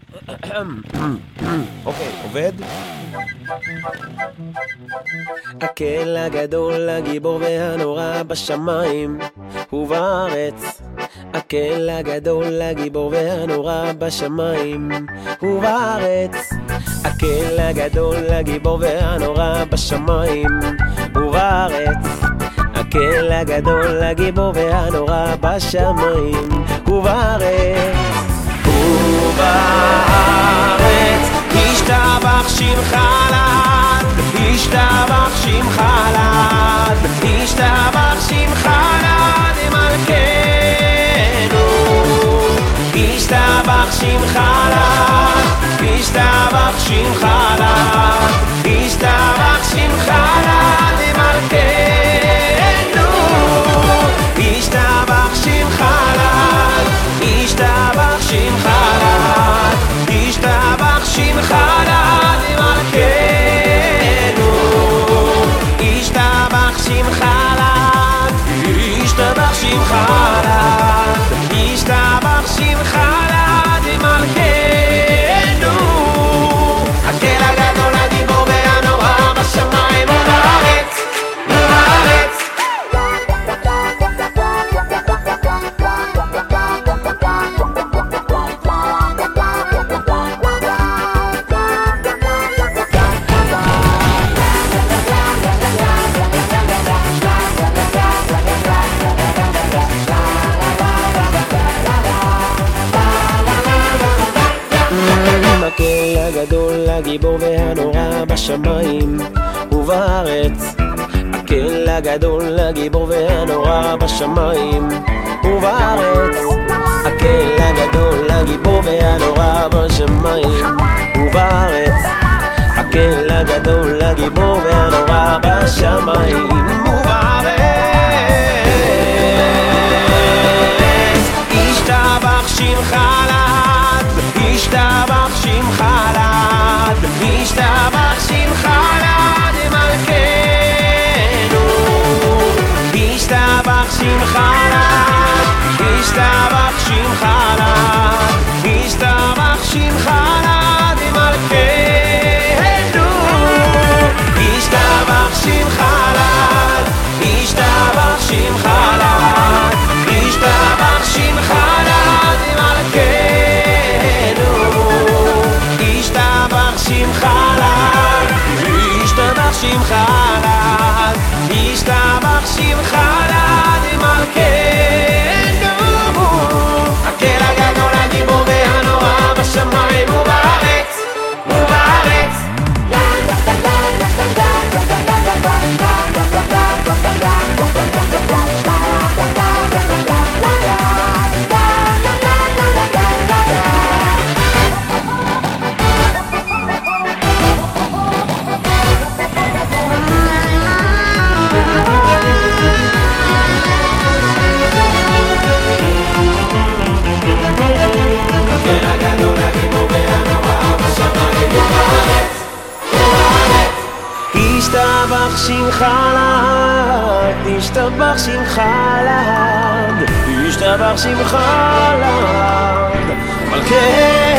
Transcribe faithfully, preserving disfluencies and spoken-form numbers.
אוקיי, עובד? הקל הגדול, הגיבור והנורא בשמיים ובארץ. הקל הגדול, הגיבור והנורא בשמיים ובארץ. הקל הגדול, הגיבור והנורא בשמיים ובארץ. הקל הגדול, הגיבור והנורא בשמיים ובארץ. ובארץ ישתבח שמך לעד, ישתבח שמך לעד, ישתבח שמך לעד מלכנו. ישתבח שמך לעד, ישתבח שמך לעד, ישתבח שמך לעד מלכנו. ישתבח שמך לעד, ישתבח שמך לעד, ישתבח שמך לעד מלכנו. ישתבח שמך לעד, ישתבח שמך לעד, ישתבח שמך לעד מלכנו. הקל הגדול, הגיבור והנורא בשמיים ובארץ, ובארץ. הקל הגדול, הגיבור והנורא בשמיים ובארץ. הקל הגדול, הגיבור והנורא בשמיים ובארץ. הקל הגדול, הגיבור והנורא בשמיים ובארץ. הקל הגדול, הגיבור והנורא בשמיים ובארץ. ישתבח שמך לעד, ישתבח שמך לעד, ישתבח שמך לעד מלכנו. ישתבח שמך לעד, ישתבח שמך לעד, ישתבח שמך לעד מלכנו. ישתבח שמך לעד, ישתבח שמך לעד, ישתבח שמך לעד מלכנו. ישתבח שמך לעד, ישתבח שמך לעד, ישתבח שמך לעד מלכנו. הקל הגדול, הגיבור והנורא בשמיים ובארץ, ובארץ. ישתבח שמך לעד, ישתבח שמך לעד, ישתבח שמך לעד מלכנו.